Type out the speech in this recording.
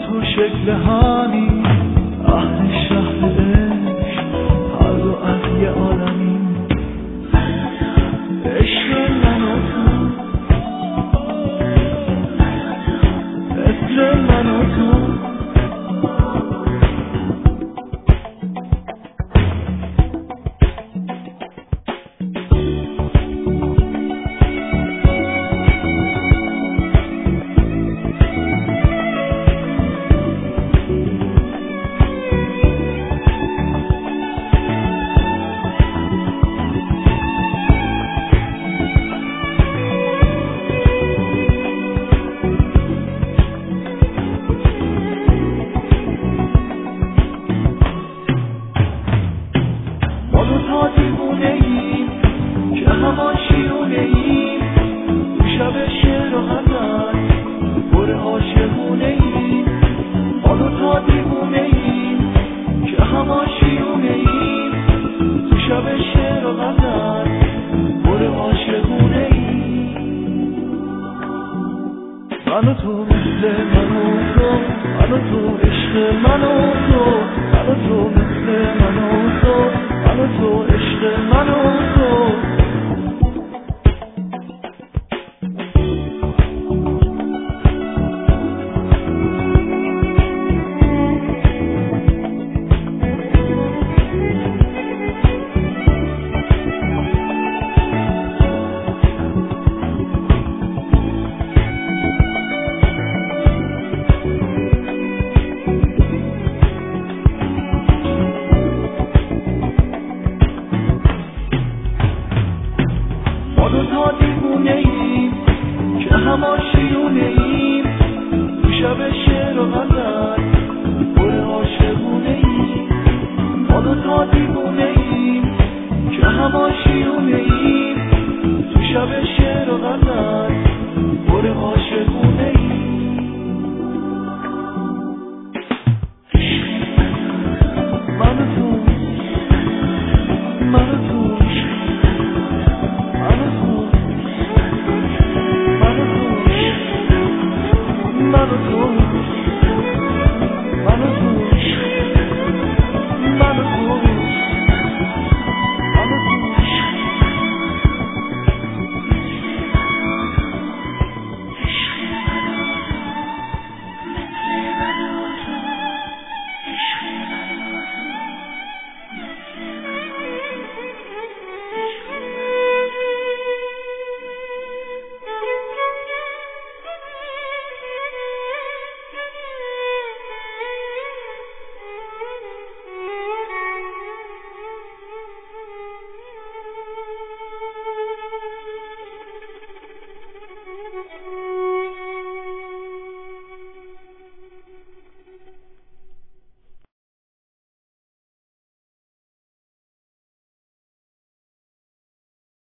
تو شکل همین اهل شهر عشق، هر دو از یه عالمی. عشق من و تو، عشق من و تو. دیوونه ایم که همان شیونه ایم، شب شعر و غزل پر عاشقونه ایم. ما دوتا دیوونه ایم که همان شیونه ایم، تو شب شعر و غزل پر عاشقونه ایم. من و تو مثل من و تو، من و تو عشق من و تو، من و تو مثل من و تو، من و تو عشق من و تو. ما دوتا دیوونه ایم که همان شیونه ایم، تو شب شعر و غزل پر عاشقونه ایم. ما دوتا دیوونه ایم که همان شیونه ایم، تو شب شعر و غزل پر عاشقونه